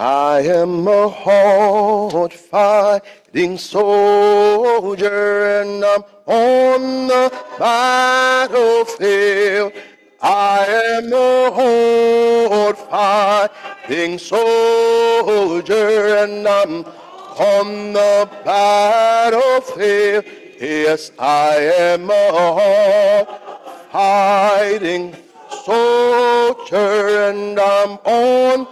I am a hard fighting soldier and I'm on the battlefield. I am a hard fighting soldier and I'm on the battlefield. Yes, I am a hard fighting soldier and I'm on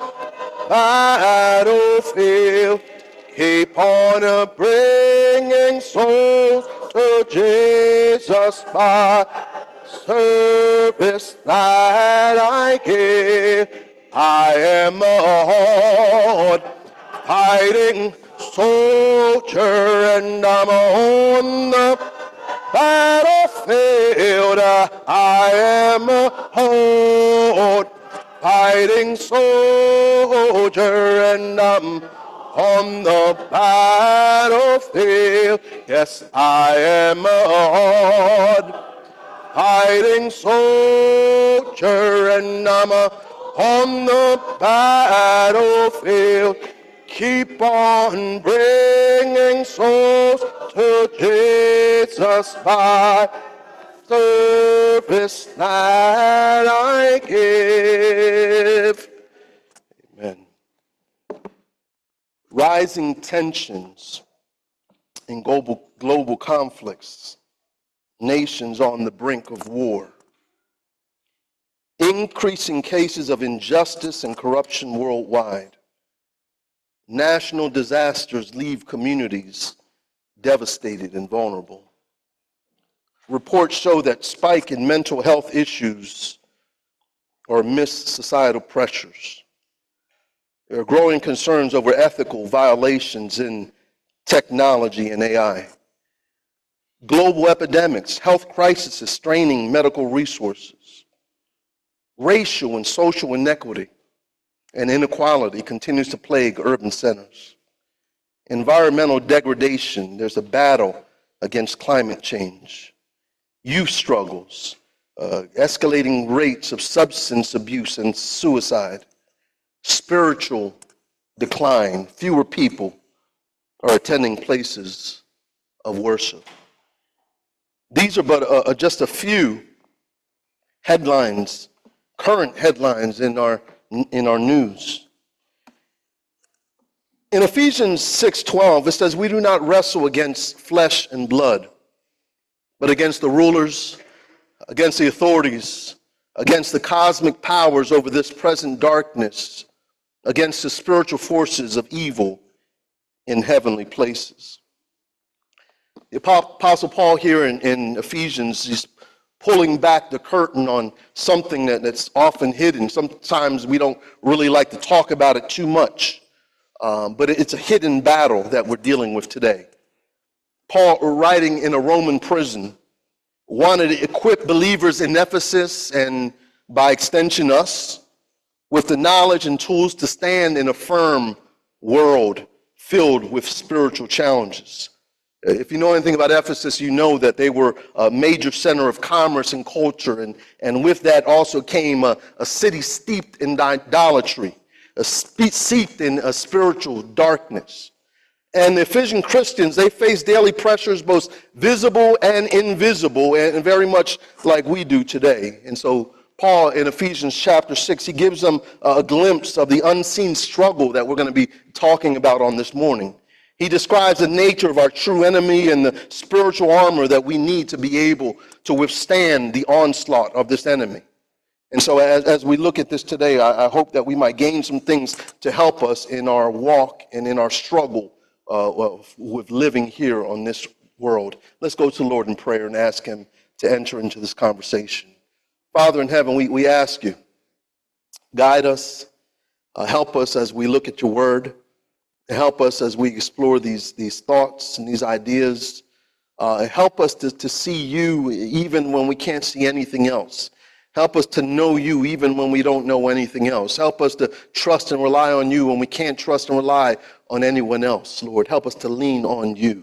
battlefield. Keep on bringing souls to Jesus by service that I give. I am a hard fighting soldier and I'm on the battlefield. I am a hard fighting soldier and I'm on the battlefield. Yes, I am a hard fighting soldier and I'm on the battlefield. Keep on bringing souls to Jesus by service that I give. Amen. Rising tensions in global conflicts, nations on the brink of war, increasing cases of injustice and corruption worldwide, national disasters leave communities devastated and vulnerable. Reports show that spike in mental health issues or amidst societal pressures. There are growing concerns over ethical violations in technology and AI. Global epidemics, health crises straining medical resources. Racial and social inequity and inequality continues to plague urban centers. Environmental degradation, there's a battle against climate change. Youth struggles, escalating rates of substance abuse and suicide, spiritual decline, fewer people are attending places of worship. These are but just a few headlines, current headlines in our news. In Ephesians 6:12, it says, "We do not wrestle against flesh and blood, but against the rulers, against the authorities, against the cosmic powers over this present darkness, against the spiritual forces of evil in heavenly places." The Apostle Paul here in Ephesians is pulling back the curtain on something that's often hidden. Sometimes we don't really like to talk about it too much, but it's a hidden battle that we're dealing with today. Paul, writing in a Roman prison, wanted to equip believers in Ephesus and by extension us with the knowledge and tools to stand in a firm world filled with spiritual challenges. If you know anything about Ephesus, you know that they were a major center of commerce and culture, and with that also came a city steeped in idolatry, steeped in a spiritual darkness. And the Ephesian Christians, they face daily pressures, both visible and invisible, and very much like we do today. And so Paul, in Ephesians chapter 6, he gives them a glimpse of the unseen struggle that we're going to be talking about on this morning. He describes the nature of our true enemy and the spiritual armor that we need to be able to withstand the onslaught of this enemy. And so as we look at this today, I hope that we might gain some things to help us in our walk and in our struggle with living here on this world. Let's go to the Lord in prayer and ask him to enter into this conversation. Father in heaven, we ask you, guide us, help us as we look at your word, help us as we explore these thoughts and these ideas. Help us to see you even when we can't see anything else. Help us to know you even when we don't know anything else. Help us to trust and rely on you when we can't trust and rely on anyone else, Lord. Help us to lean on you.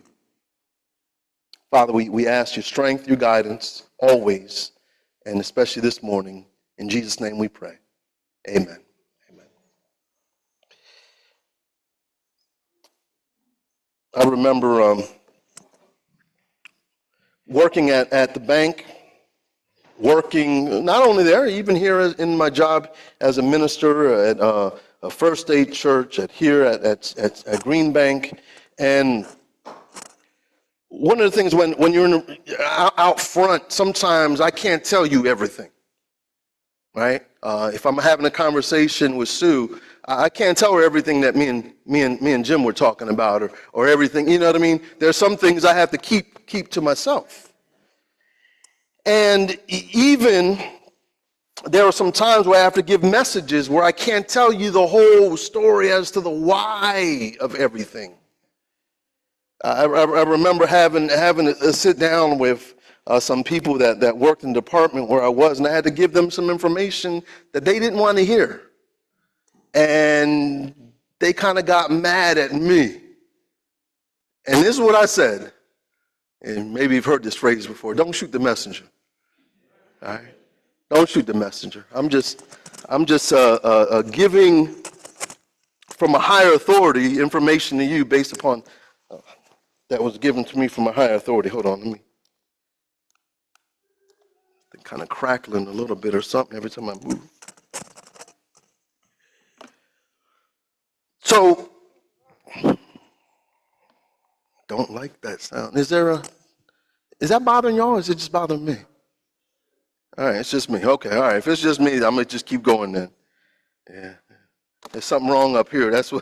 Father, we ask your strength, your guidance, always, and especially this morning. In Jesus' name we pray. Amen. Amen. I remember working at the bank, working not only there, even here in my job as a minister at a First Aid Church, at Green Bank. And one of the things when you're out front, sometimes I can't tell you everything, right? If I'm having a conversation with Sue, I can't tell her everything that me and Jim were talking about, or everything. You know what I mean? There's some things I have to keep to myself. And even there are some times where I have to give messages where I can't tell you the whole story as to the why of everything. I remember having a sit down with some people that worked in the department where I was, and I had to give them some information that they didn't want to hear. And they kind of got mad at me. And this is what I said, and maybe you've heard this phrase before: don't shoot the messenger. All right? Don't shoot the messenger. I'm just giving from a higher authority information to you based upon that was given to me from a higher authority. Hold on, let me. They're kind of crackling a little bit or something every time I move. So, don't like that sound. Is that bothering y'all, or is it just bothering me? All right, it's just me. Okay, all right. If it's just me, I'm going to just keep going then. Yeah. There's something wrong up here. That's what.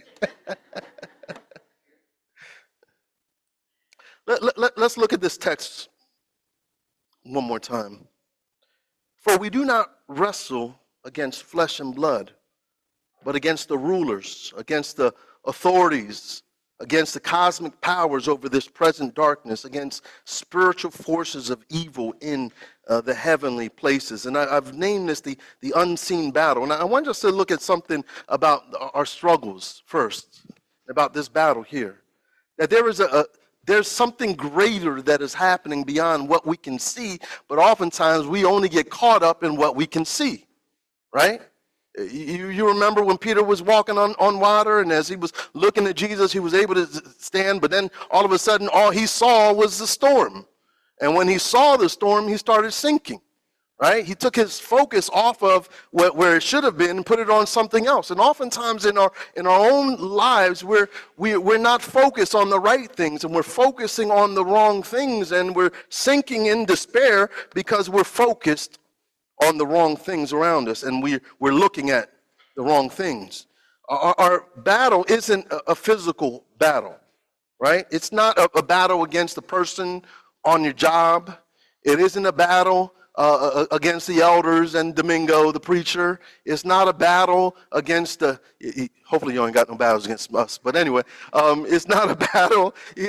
Let's look at this text one more time. For we do not wrestle against flesh and blood, but against the rulers, against the authorities, against the cosmic powers over this present darkness, against spiritual forces of evil in the heavenly places. And I've named this the unseen battle. And I want us to look at something about our struggles first, about this battle here. That there's something greater that is happening beyond what we can see, but oftentimes we only get caught up in what we can see, right? You remember when Peter was walking on water, and as he was looking at Jesus, he was able to stand, but then all of a sudden all he saw was the storm. And when he saw the storm, he started sinking, right? He took his focus off of where it should have been and put it on something else. And oftentimes in our own lives, we're not focused on the right things, and we're focusing on the wrong things, and we're sinking in despair because we're focused on the wrong things around us, and we're looking at the wrong things. Our battle isn't a physical battle, right? It's not a battle against the person on your job. It isn't a battle against the elders and Domingo, the preacher. It's not a battle against hopefully you ain't got no battles against us, but anyway, it's not a battle,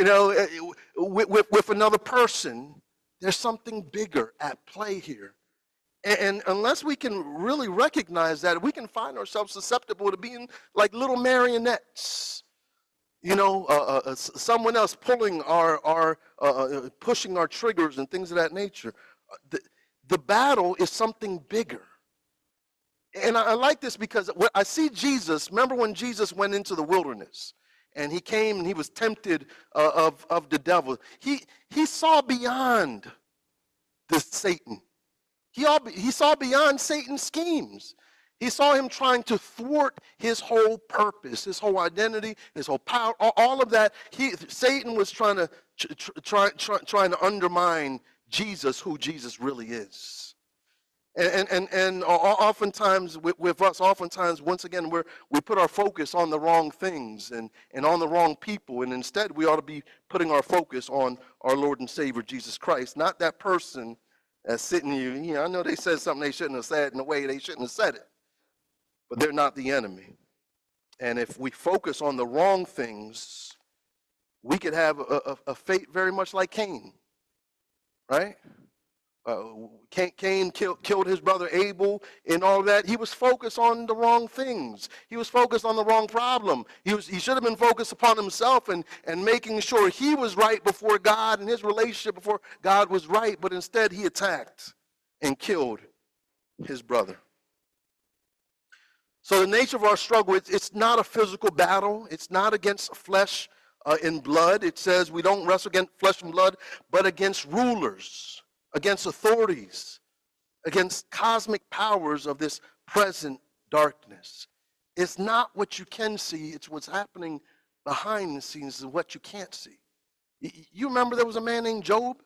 with another person. There's something bigger at play here. And unless we can really recognize that, we can find ourselves susceptible to being like little marionettes. Someone else pulling pushing our triggers and things of that nature. The battle is something bigger. And I like this because I see Jesus. Remember when Jesus went into the wilderness and he came and he was tempted of the devil. He saw beyond this Satan. He saw beyond Satan's schemes. He saw him trying to thwart his whole purpose, his whole identity, his whole power, all of that. Satan was trying to undermine Jesus, who Jesus really is. And oftentimes with us, once again, we put our focus on the wrong things and on the wrong people, and instead we ought to be putting our focus on our Lord and Savior Jesus Christ, not that person that's sitting you. I know they said something they shouldn't have said in a way they shouldn't have said it, but they're not the enemy. And if we focus on the wrong things, we could have a fate very much like Cain, right? Cain killed his brother Abel and all that. He was focused on the wrong things. He was focused on the wrong problem. He should have been focused upon himself and making sure he was right before God and his relationship before God was right, but instead he attacked and killed his brother. So the nature of our struggle, it's not a physical battle. It's not against flesh in blood. It says we don't wrestle against flesh and blood, but against rulers, against authorities, against cosmic powers of this present darkness. It's not what you can see, it's what's happening behind the scenes of what you can't see. You remember there was a man named Job?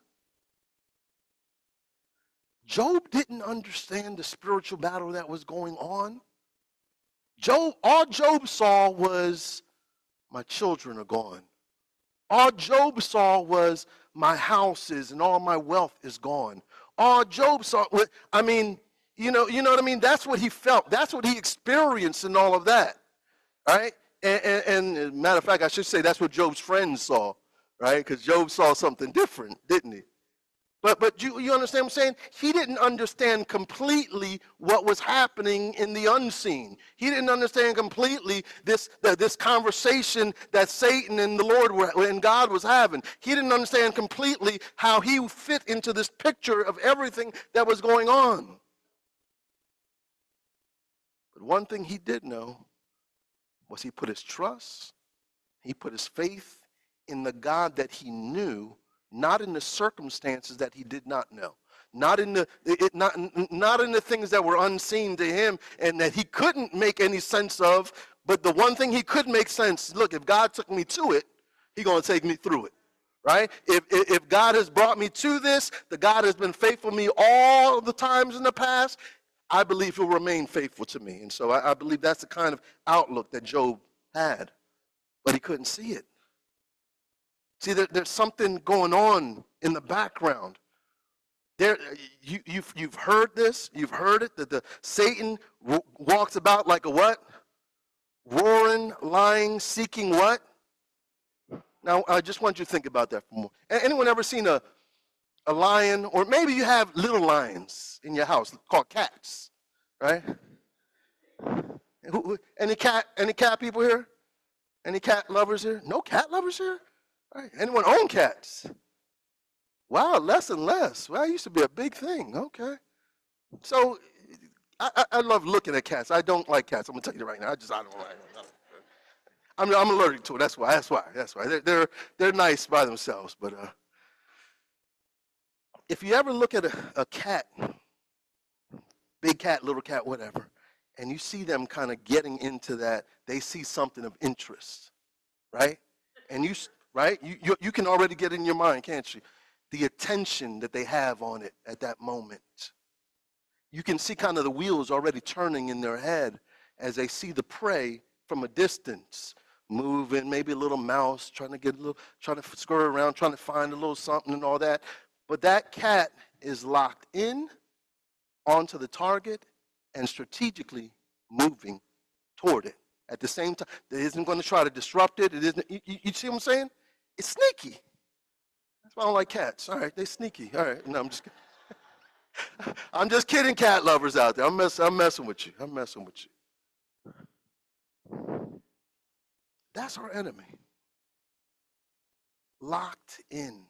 Job didn't understand the spiritual battle that was going on. All Job saw was, my children are gone. All Job saw was, my houses and all my wealth is gone. All Job saw, I mean, you know what I mean? That's what he felt. That's what he experienced in all of that, right? And matter of fact, I should say that's what Job's friends saw, right? Because Job saw something different, didn't he? But you understand what I'm saying? He didn't understand completely what was happening in the unseen. He didn't understand completely this conversation that Satan and the Lord and God was having. He didn't understand completely how he fit into this picture of everything that was going on. But one thing he did know was he put his trust, he put his faith in the God that he knew, not in the circumstances that he did not know, not in the things that were unseen to him and that he couldn't make any sense of. But the one thing he could make sense, look, if God took me to it, he's going to take me through it, right? If God has brought me to this, the God has been faithful to me all the times in the past, I believe he'll remain faithful to me. And so I believe that's the kind of outlook that Job had, but he couldn't see it. See, there's something going on in the background. You've heard this. You've heard it. That Satan walks about like a what? Roaring, lying, seeking what? Now, I just want you to think about that for a moment. Anyone ever seen a lion? Or maybe you have little lions in your house called cats, right? Any cat people here? Any cat lovers here? No cat lovers here? Right. Anyone own cats? Wow, less and less. Well, it used to be a big thing. Okay. So I love looking at cats. I don't like cats. I'm gonna tell you right now. I don't like them. I'm allergic to it. That's why. They're nice by themselves. But if you ever look at a cat, big cat, little cat, whatever, and you see them kind of getting into that, they see something of interest, right? And you can already get in your mind, can't you? The attention that they have on it at that moment. You can see kind of the wheels already turning in their head as they see the prey from a distance, moving, maybe a little mouse, trying to scurry around, trying to find a little something and all that. But that cat is locked in onto the target and strategically moving toward it. At the same time, it isn't going to try to disrupt it. It isn't. You see what I'm saying? It's sneaky. That's why I don't like cats. All right, they're sneaky. All right, no, I'm just kidding. I'm just kidding, cat lovers out there. I'm messing with you. I'm messing with you. That's our enemy. Locked in.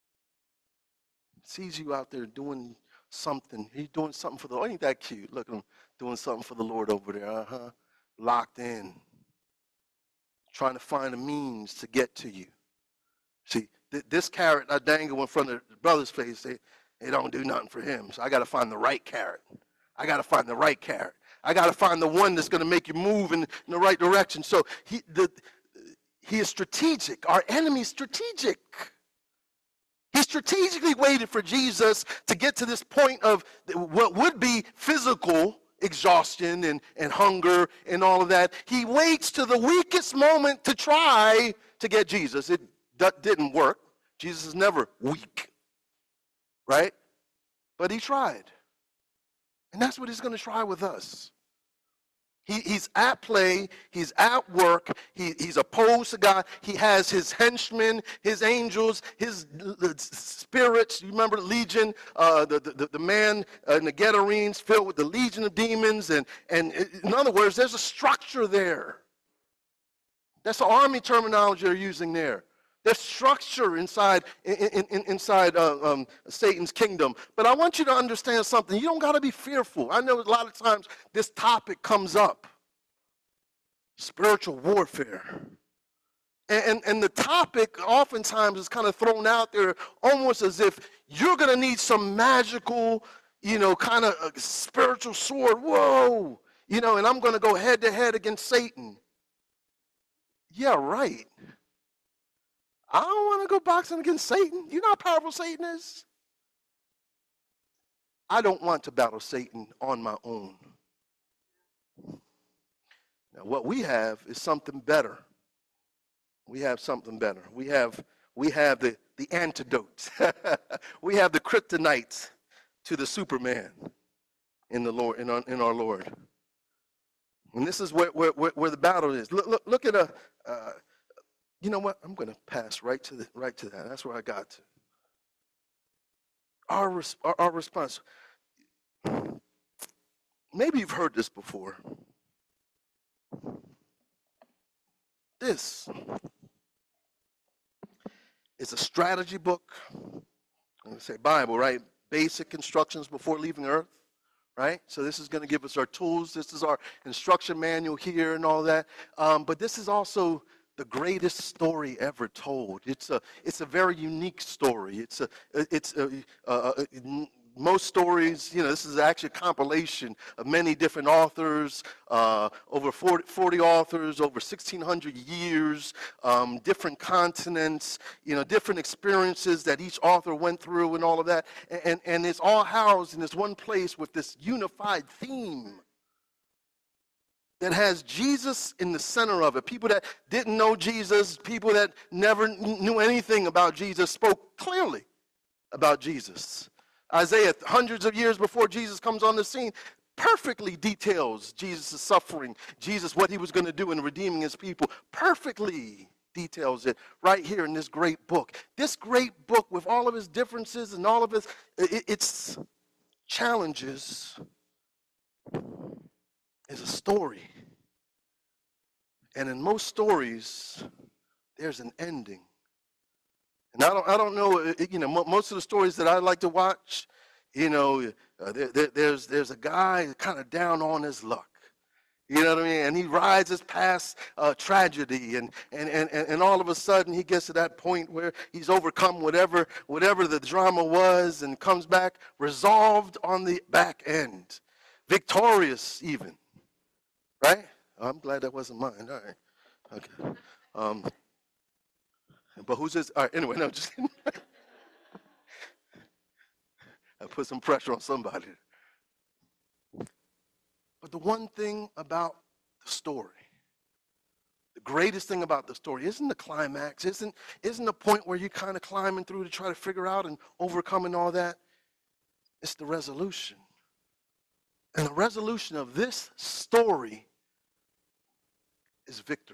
Sees you out there doing something. He's doing something for the Lord. Ain't that cute? Look at him doing something for the Lord over there. Locked in. Trying to find a means to get to you. See, this carrot I dangle in front of the brother's face, they don't do nothing for him. So I got to find the right carrot. I got to find the right carrot. I got to find the one that's going to make you move in the right direction. So he is strategic. Our enemy's strategic. He strategically waited for Jesus to get to this point of what would be physical exhaustion and hunger and all of that. He waits to the weakest moment to try to get Jesus. It didn't work. Jesus is never weak, right? But he tried. And that's what he's going to try with us. He's at play. He's at work. He's opposed to God. He has his henchmen, his angels, his spirits. You remember Legion, the man in the Gadarenes filled with the legion of demons. And in other words, there's a structure there. That's the army terminology they're using there. There's structure inside Satan's kingdom. But I want you to understand something. You don't got to be fearful. I know a lot of times this topic comes up. Spiritual warfare. And the topic oftentimes is kind of thrown out there almost as if you're going to need some magical, kind of spiritual sword. Whoa, and I'm going to go head to head against Satan. Yeah, right. I don't want to go boxing against Satan. You know how powerful Satan is? I don't want to battle Satan on my own. Now, what we have is something better. We have something better. We have the antidote. We have the kryptonite to the Superman in the Lord, in our Lord. And this is where the battle is. Look at you know what? I'm going to pass right to that. That's where I got to. Our response. Maybe you've heard this before. This is a strategy book. I'm going to say Bible, right? Basic instructions before leaving Earth, right? So this is going to give us our tools. This is our instruction manual here and all that. But this is also the greatest story ever told. It's a very unique story. Most stories, this is actually a compilation of many different authors, over 40 authors, over 1,600 years, different continents, different experiences that each author went through and all of that. And it's all housed in this one place with this unified theme that has Jesus in the center of it. People that didn't know Jesus, people that never knew anything about Jesus, spoke clearly about Jesus. Isaiah, hundreds of years before Jesus comes on the scene, perfectly details Jesus' suffering, Jesus, what he was going to do in redeeming his people, perfectly details it right here in this great book. This great book with all of its differences and all of its challenges is a story. And in most stories, there's an ending. And I don't know, most of the stories that I like to watch, there's a guy kind of down on his luck. You know what I mean? And he rises past tragedy, and all of a sudden he gets to that point where he's overcome whatever the drama was and comes back resolved on the back end, victorious even, right? I'm glad that wasn't mine. All right, okay. But who's this? All right, anyway, no, just I put some pressure on somebody. But the one thing about the story, the greatest thing about the story isn't the climax, isn't the point where you're kind of climbing through to try to figure out and overcoming all that. It's the resolution. And the resolution of this story is victory.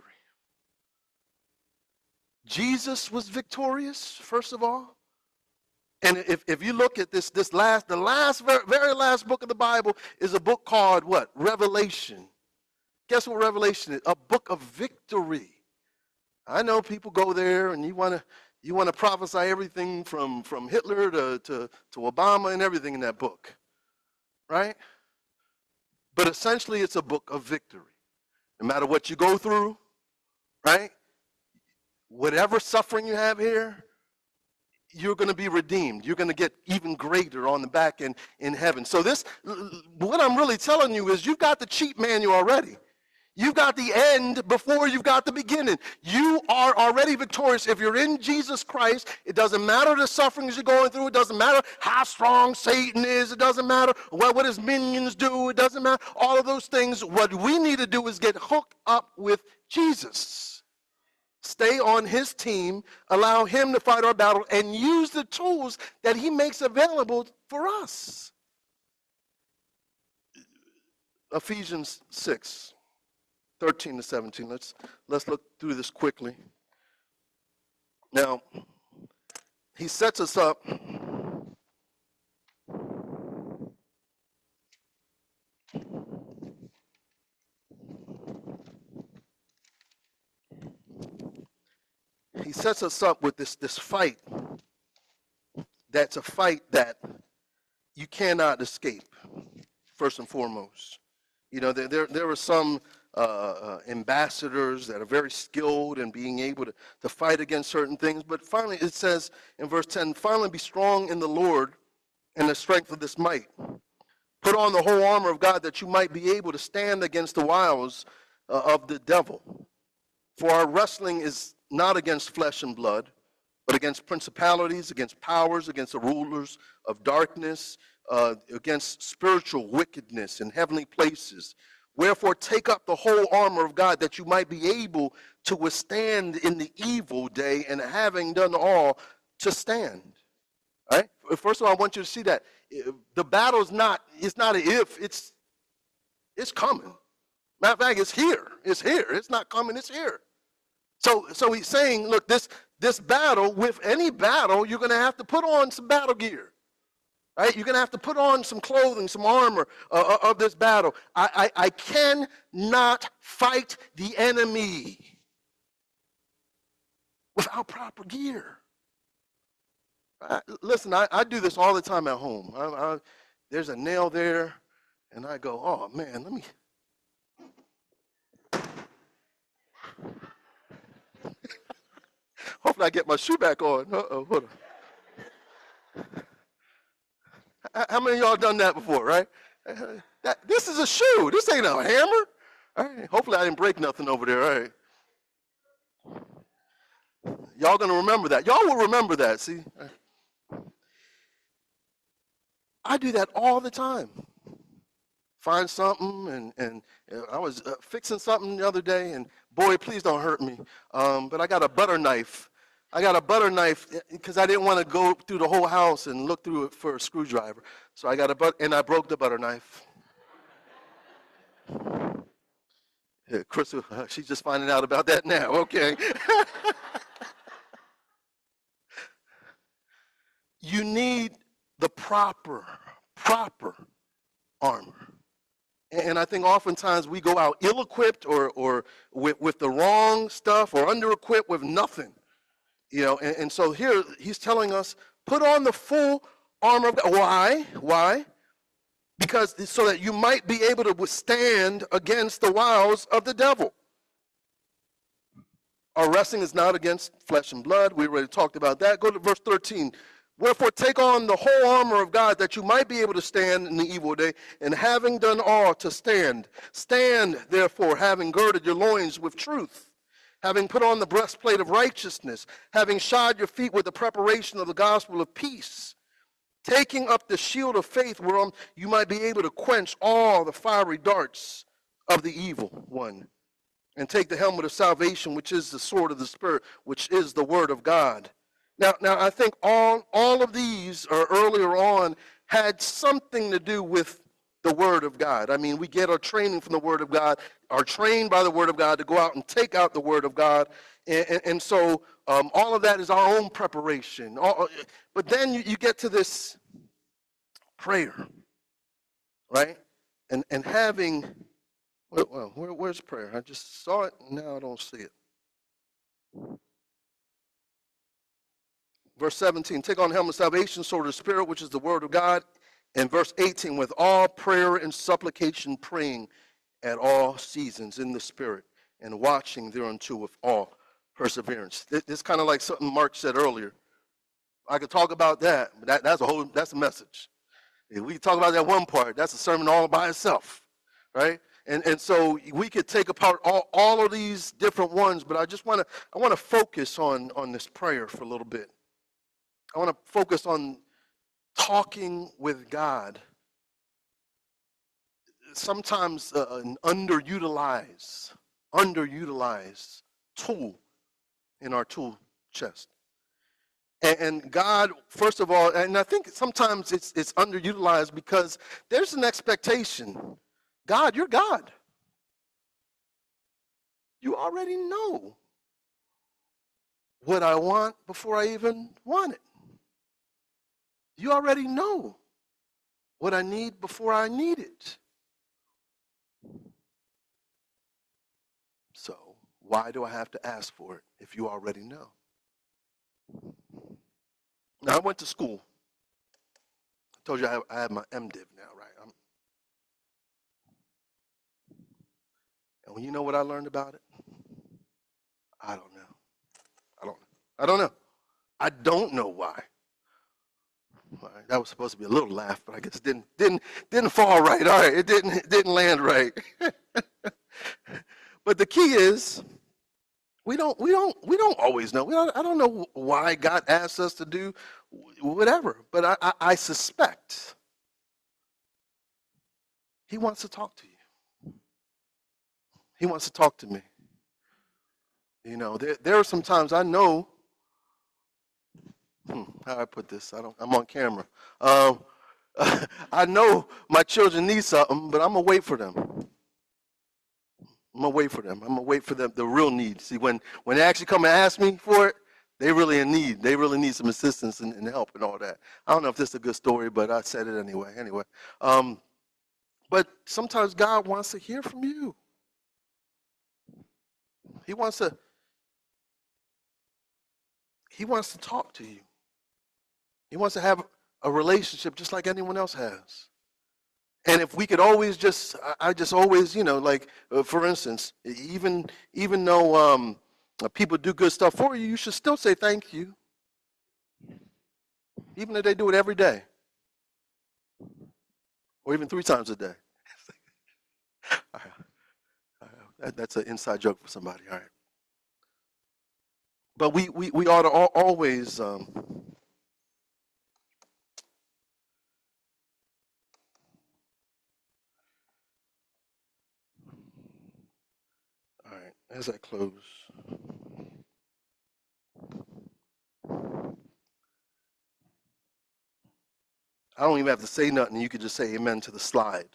Jesus was victorious, first of all. And if you look at the very last book of the Bible is a book called what? Revelation. Guess what Revelation is? A book of victory. I know people go there and you want to prophesy everything from Hitler to Obama and everything in that book, right? But essentially it's a book of victory. No matter what you go through, right? Whatever suffering you have here, you're going to be redeemed. You're going to get even greater on the back end in heaven. So what I'm really telling you is you've got the cheat manual already. You've got the end before you've got the beginning. You are already victorious. If you're in Jesus Christ, it doesn't matter the sufferings you're going through. It doesn't matter how strong Satan is. It doesn't matter what his minions do. It doesn't matter all of those things. What we need to do is get hooked up with Jesus. Stay on his team, allow him to fight our battle, and use the tools that he makes available for us. Ephesians 6, 13 to 17. Let's look through this quickly. Now, he sets us up. He sets us up with this fight. That's a fight that you cannot escape, first and foremost. There were some ambassadors that are very skilled in being able to fight against certain things. But finally, it says in verse 10, finally be strong in the Lord and the strength of this might. Put on the whole armor of God that you might be able to stand against the wiles of the devil. For our wrestling is not against flesh and blood, but against principalities, against powers, against the rulers of darkness, against spiritual wickedness in heavenly places. Wherefore take up the whole armor of God that you might be able to withstand in the evil day, and having done all, to stand. All right? First of all, I want you to see that the battle is not, it's not an if, it's coming. Matter of fact, it's here. It's here. It's not coming, it's here. So he's saying, look, this battle, with any battle, you're going to have to put on some battle gear. Right? You're going to have to put on some clothing, some armor of this battle. I cannot fight the enemy without proper gear. Listen, I do this all the time at home. There's a nail there, and I go, oh, man, let me. Hopefully I get my shoe back on. Uh-oh, hold on. How many of y'all done that before, right? This is a shoe. This ain't a hammer. All right. Hopefully I didn't break nothing over there. All right. Y'all going to remember that. Y'all will remember that, see? I do that all the time. Find something, and I was fixing something the other day, and boy, please don't hurt me. But I got a butter knife. I got a butter knife because I didn't want to go through the whole house and look through it for a screwdriver. So I got and I broke the butter knife. Yeah, Chris, she's just finding out about that now. Okay. You need the proper armor. And I think oftentimes we go out ill-equipped or with the wrong stuff, or under-equipped with nothing. You know, and so here he's telling us, put on the full armor of God. Why? Why? Because so that you might be able to withstand against the wiles of the devil. Our wrestling is not against flesh and blood. We already talked about that. Go to verse 13. Wherefore take on the whole armor of God that you might be able to stand in the evil day, and having done all, to stand. Stand, therefore, having girded your loins with truth, having put on the breastplate of righteousness, having shod your feet with the preparation of the gospel of peace, taking up the shield of faith, whereon you might be able to quench all the fiery darts of the evil one, and take the helmet of salvation, which is the sword of the Spirit, which is the word of God. Now I think all of these, or earlier on, had something to do with the Word of God. I mean, we get our training from the Word of God, are trained by the Word of God to go out and take out the Word of God. And so all of that is our own preparation. But then you get to this prayer, right? And having, well, where's prayer? I just saw it, and now I don't see it. Verse 17, take on the helmet of salvation, sword of the Spirit, which is the word of God. And verse 18, with all prayer and supplication praying at all seasons in the Spirit, and watching thereunto with all perseverance. It's kind of like something Mark said earlier. I could talk about that, but that's a message. If we talk about that one part, that's a sermon all by itself, right? And so we could take apart all of these different ones, but I want to focus on this prayer for a little bit. I want to focus on talking with God. Sometimes an underutilized tool in our tool chest. And God, first of all, and I think sometimes it's underutilized because there's an expectation. God, you're God. You already know what I want before I even want it. You already know what I need before I need it. So why do I have to ask for it if you already know? Now, I went to school. I told you I have my MDiv now, right? And you know what I learned about it? I don't know. I don't know. I don't know. I don't know why. All right, that was supposed to be a little laugh, but I guess it didn't fall right. All right, it didn't land right. But the key is we don't always know. I don't know why God asks us to do whatever, but I suspect He wants to talk to you. He wants to talk to me. You know, there are some times I know. How I put this? I'm on camera. I know my children need something, but I'm gonna wait for them. I'm gonna wait for them. I'm gonna wait for them, the real need. See, when they actually come and ask me for it, they really in need. They really need some assistance and help and all that. I don't know if this is a good story, but I said it anyway. But sometimes God wants to hear from you. He wants to talk to you. He wants to have a relationship just like anyone else has. And if we could always I just always, like, for instance, even though people do good stuff for you, you should still say thank you. Even if they do it every day. Or even 3 times a day. That's an inside joke for somebody, all right. But we ought to always... All right, as I close, I don't even have to say nothing. You could just say amen to the slide.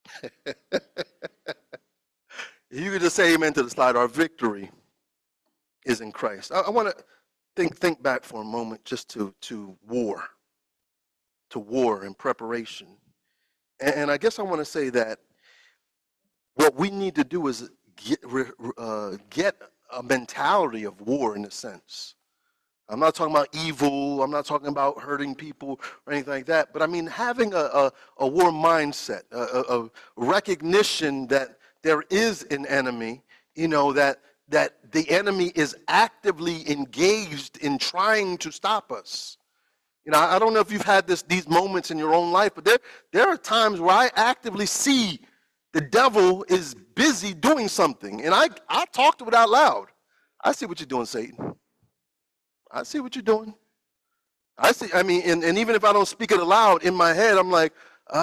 You could just say amen to the slide. Our victory is in Christ. I want to think back for a moment just to war and preparation. And I guess I want to say that what we need to do is get a mentality of war in a sense. I'm not talking about evil. I'm not talking about hurting people or anything like that. But I mean having a war mindset, a recognition that there is an enemy, that the enemy is actively engaged in trying to stop us. I don't know if you've had these moments in your own life, but there are times where I actively see the devil is busy doing something. And I talk to it out loud. I see what you're doing, Satan. I see what you're doing. I mean, and even if I don't speak it aloud, in my head, I'm like,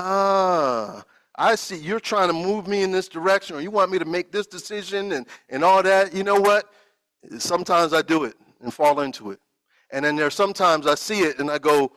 I see you're trying to move me in this direction, or you want me to make this decision and all that. You know what? Sometimes I do it and fall into it. And then there's sometimes I see it and I go,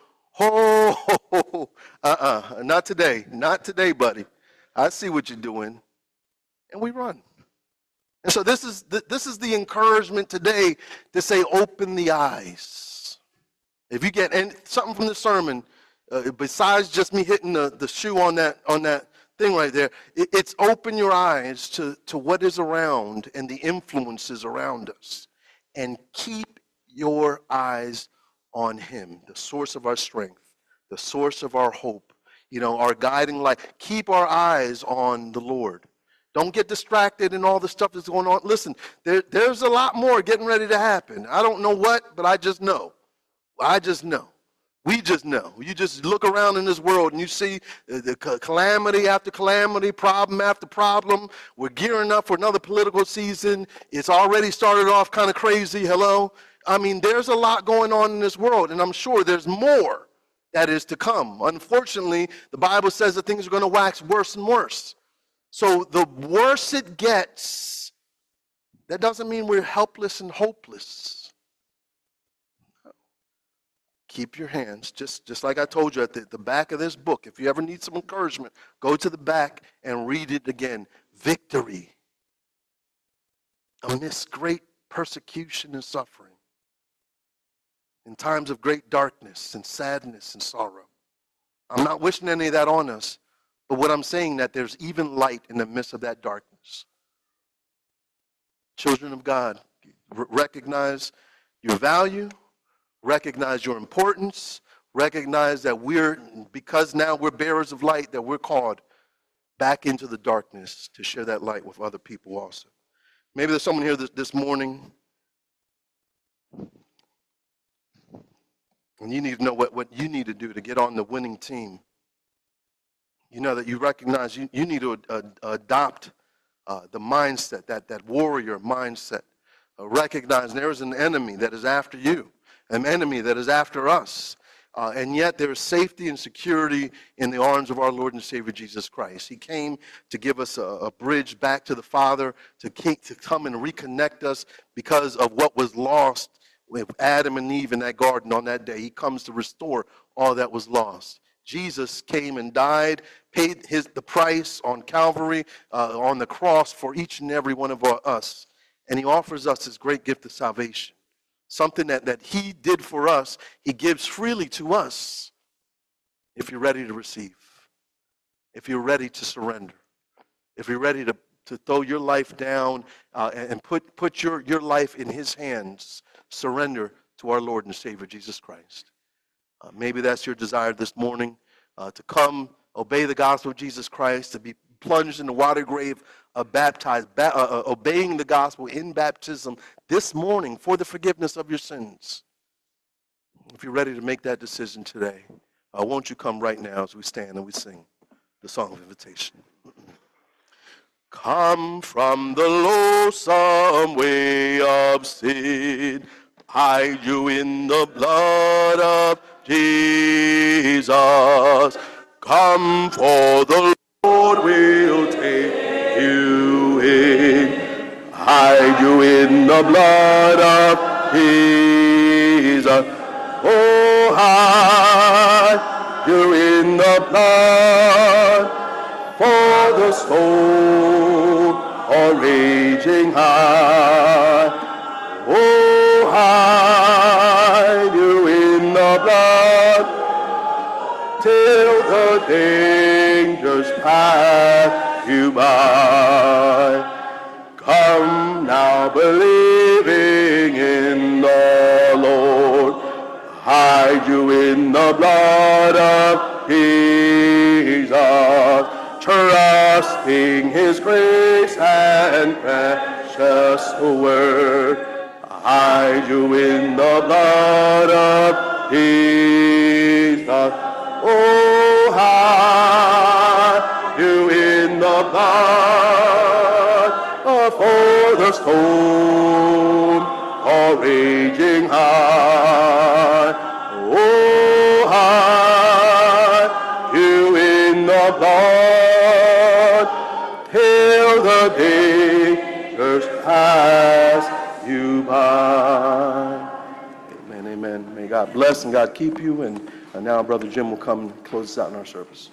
not today. Not today, buddy. I see what you're doing. And we run. And so this is the encouragement today to say, open the eyes. If you get something from the sermon, besides just me hitting the shoe on that thing right there, it's open your eyes to what is around and the influences around us. And keep your eyes on him, the source of our strength, the source of our hope, our guiding light. Keep our eyes on the Lord. Don't get distracted in all the stuff that's going on. Listen, there's a lot more getting ready to happen. I don't know what, but I just know. We just know. You just look around in this world and you see the calamity after calamity, problem after problem. We're gearing up for another political season. It's already started off kind of crazy. Hello? I mean, there's a lot going on in this world, and I'm sure there's more that is to come. Unfortunately, the Bible says that things are going to wax worse and worse. So the worse it gets, that doesn't mean we're helpless and hopeless. Keep your hands, just like I told you at the back of this book. If you ever need some encouragement, go to the back and read it again. Victory amidst great persecution and suffering, in times of great darkness and sadness and sorrow. I'm not wishing any of that on us, but what I'm saying that there's even light in the midst of that darkness. Children of God, recognize your value, recognize your importance, recognize that because now we're bearers of light, that we're called back into the darkness to share that light with other people also. Maybe there's someone here this morning, and you need to know what you need to do to get on the winning team. You know that you recognize you need to adopt the mindset, that warrior mindset. Recognize there is an enemy that is after you, an enemy that is after us. And yet there is safety and security in the arms of our Lord and Savior Jesus Christ. He came to give us a bridge back to the Father, to come and reconnect us because of what was lost with Adam and Eve in that garden on that day. He comes to restore all that was lost. Jesus came and died, paid the price on Calvary, on the cross for each and every one of us. And he offers us his great gift of salvation. Something that he did for us, he gives freely to us if you're ready to receive, if you're ready to surrender, if you're ready to throw your life down and put your life in his hands, surrender to our Lord and Savior Jesus Christ. Maybe that's your desire this morning, to come, obey the gospel of Jesus Christ, to be plunged in the water grave, baptized, obeying the gospel in baptism this morning for the forgiveness of your sins. If you're ready to make that decision today, won't you come right now as we stand and we sing the song of invitation. Come from the loathsome way of sin, hide you in the blood of Jesus. Come, for the Lord will take you in, hide you in the blood of Jesus. Oh, hide you in the blood, for the storm are raging high. Oh, hide you in the blood, till the dangers pass you by. Come now, believing in the Lord, hide you in the blood of Jesus, trusting his grace and precious word. Hide you in the blood of Jesus. Oh, hide you in the blood, for the storm are raging high. Oh, hide you in the blood, till the dangers pass you by. Amen, amen. May God bless and God keep you. And now Brother Jim will come and close us out in our service.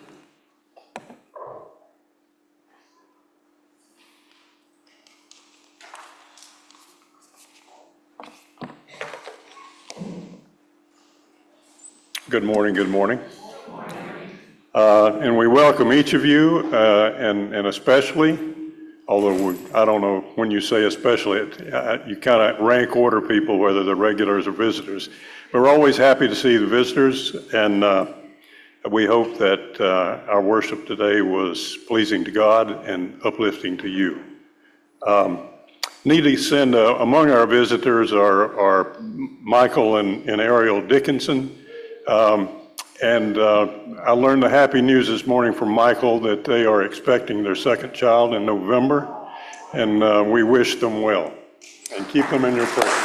Good morning, good morning. And we welcome each of you, and especially, although I don't know when you say especially, you kind of rank order people, whether they're regulars or visitors. But we're always happy to see the visitors, and we hope that our worship today was pleasing to God and uplifting to you. Need to send among our visitors are Michael and Ariel Dickinson. And I learned the happy news this morning from Michael that they are expecting their second child in November, and we wish them well and keep them in your prayers.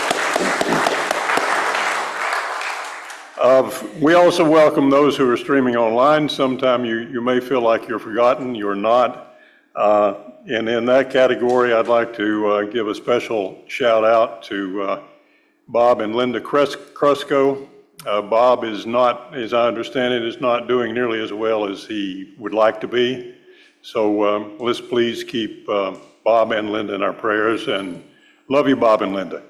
We also welcome those who are streaming online. Sometime you may feel like you're forgotten. You're not. And in that category, I'd like to give a special shout out to Bob and Linda Krusco. Bob is not, as I understand it, is not doing nearly as well as he would like to be. So let's please keep Bob and Linda in our prayers, and love you, Bob and Linda.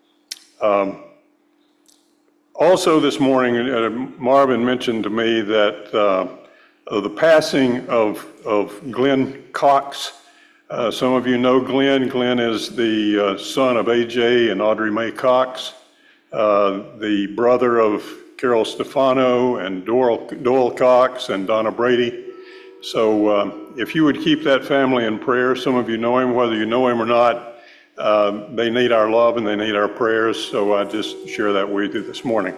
Also this morning, Marvin mentioned to me that the passing of Glenn Cox. Some of you know Glenn. Glenn is the son of A.J. and Audrey Mae Cox, the brother of Carol Stefano and Doyle Cox and Donna Brady. So if you would keep that family in prayer, some of you know him, whether you know him or not, they need our love and they need our prayers. So I just share that with you this morning.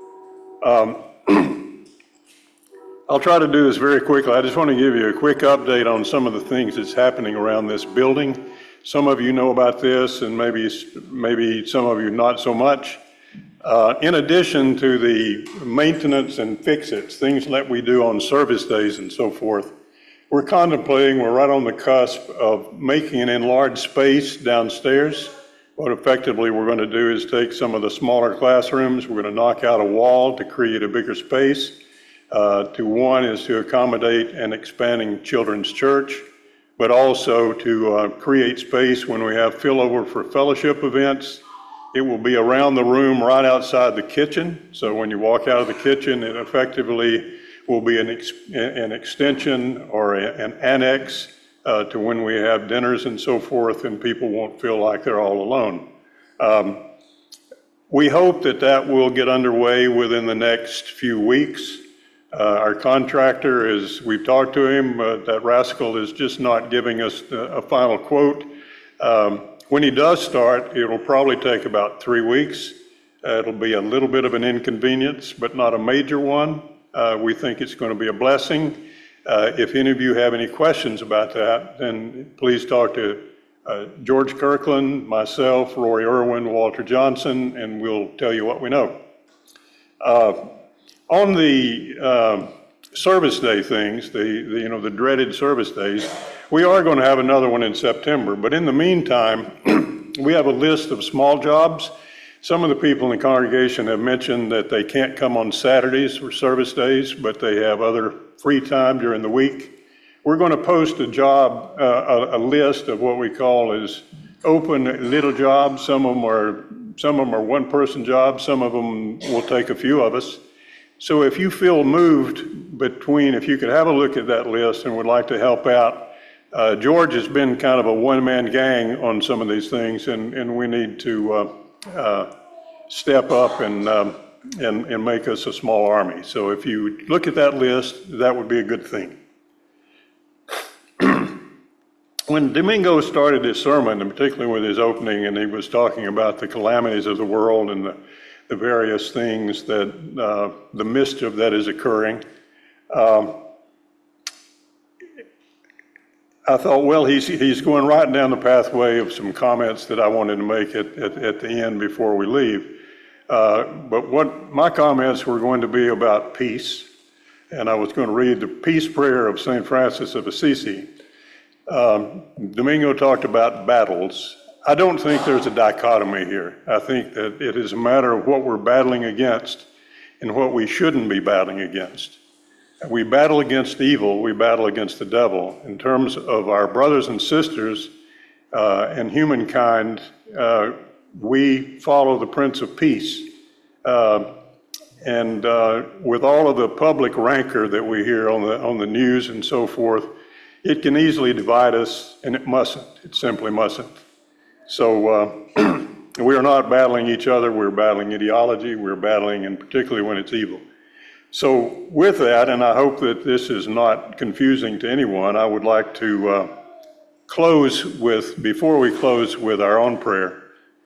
I'll try to do this very quickly. I just want to give you a quick update on some of the things that's happening around this building. Some of you know about this, and maybe some of you not so much. In addition to the maintenance and fix-its, things that we do on service days and so forth, we're right on the cusp of making an enlarged space downstairs. What effectively we're going to do is take some of the smaller classrooms, we're going to knock out a wall to create a bigger space. One is to accommodate an expanding children's church, but also to create space when we have spillover for fellowship events. It will be around the room right outside the kitchen. So when you walk out of the kitchen, it effectively will be an extension or an annex to when we have dinners and so forth, and people won't feel like they're all alone. We hope that will get underway within the next few weeks. Our contractor we've talked to him, that rascal is just not giving us a final quote. When he does start, it'll probably take about 3 weeks. It'll be a little bit of an inconvenience, but not a major one. We think it's going to be a blessing. If any of you have any questions about that, then please talk to George Kirkland, myself, Rory Irwin, Walter Johnson, and we'll tell you what we know. On the service day things, the dreaded service days, we are going to have another one in September. But in the meantime, we have a list of small jobs. Some of the people in the congregation have mentioned that they can't come on Saturdays for service days, but they have other free time during the week. We're going to post a list of what we call is open little jobs. Some of them are one-person jobs. Some of them will take a few of us. So if you feel moved if you could have a look at that list and would like to help out, George has been kind of a one-man gang on some of these things, and we need to step up and make us a small army. So if you look at that list, that would be a good thing. When Domingo started his sermon, and particularly with his opening, and he was talking about the calamities of the world and the various things that the mischief that is occurring, I thought, well, he's going right down the pathway of some comments that I wanted to make at the end before we leave. But what my comments were going to be about peace, and I was going to read the peace prayer of St. Francis of Assisi. Domingo talked about battles. I don't think there's a dichotomy here. I think that it is a matter of what we're battling against and what we shouldn't be battling against. We battle against evil, we battle against the devil. In terms of our brothers and sisters and humankind, we follow the Prince of Peace. And with all of the public rancor that we hear on the news and so forth, it can easily divide us, and it mustn't. It simply mustn't. So we are not battling each other, we're battling ideology, we're battling, and particularly when it's evil. So with that, and I hope that this is not confusing to anyone, I would like to before we close with our own prayer,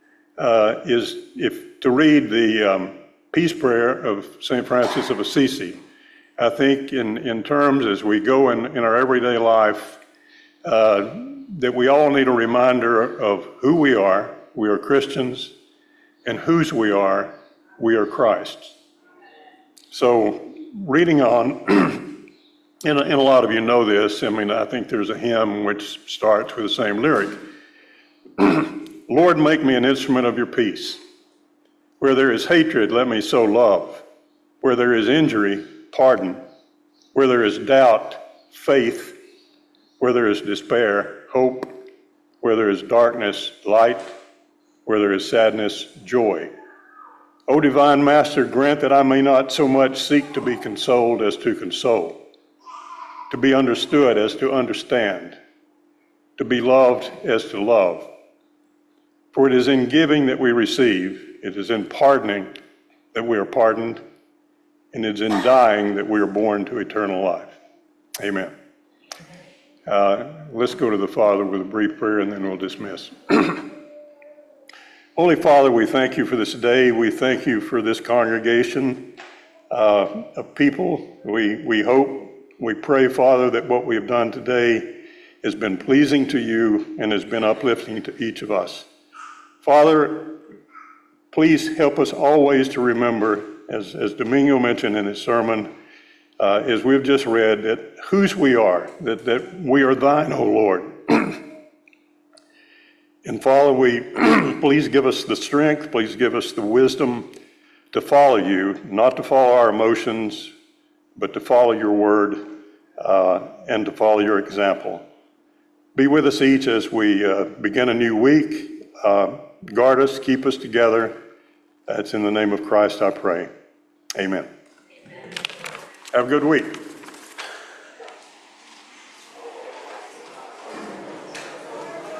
to read the peace prayer of St. Francis of Assisi. I think in terms as we go in our everyday life, that we all need a reminder of who we are Christians, and whose we are Christ's. So reading on, and a lot of you know this, I think there's a hymn which starts with the same lyric. Lord, make me an instrument of your peace. Where there is hatred, let me sow love. Where there is injury, pardon. Where there is doubt, faith. Where there is despair, hope. Where there is darkness, light. Where there is sadness, joy. O divine Master, grant that I may not so much seek to be consoled as to console, to be understood as to understand, to be loved as to love. For it is in giving that we receive, it is in pardoning that we are pardoned, and it is in dying that we are born to eternal life. Amen. Let's go to the Father with a brief prayer and then we'll dismiss. Holy Father, we thank you for this day. We thank you for this congregation of people. We hope, we pray, Father, that what we have done today has been pleasing to you and has been uplifting to each of us. Father, please help us always to remember, as Domingo mentioned in his sermon, as we've just read, that whose we are, that we are thine, O Lord. And Father, please give us the strength, please give us the wisdom to follow you, not to follow our emotions, but to follow your word and to follow your example. Be with us each as we begin a new week. Guard us, keep us together. It's in the name of Christ I pray. Amen. Have a good week.